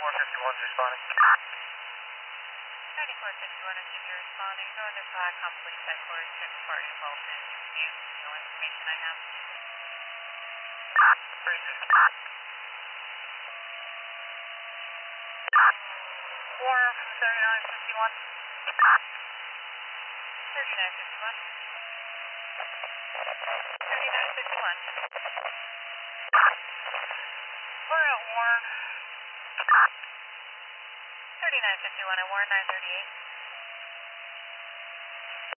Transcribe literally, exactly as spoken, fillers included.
thirty-four fifty-one is responding. thirty-four fifty-one is Ginger responding. Northern Viacom Police Headquarters, check the party involved in dispute. No information I have. Appreciate it. Warren from thirty-nine fifty-one. thirty-nine fifty-one. thirty-nine fifty-one. We're at Warren. thirty-nine fifty-one at Warren nine thirty-eight.